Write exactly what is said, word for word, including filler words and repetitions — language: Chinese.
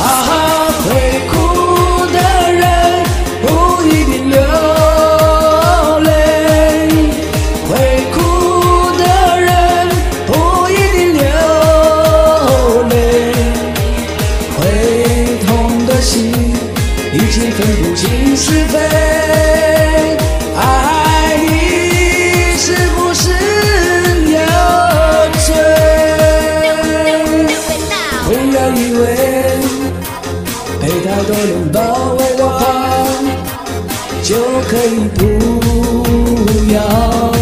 啊，会哭的人不一定流泪，会哭的人不一定流泪，会痛的心已经分不清是非。爱你是不是有罪？不要以为被太多人包围的话，就可以不要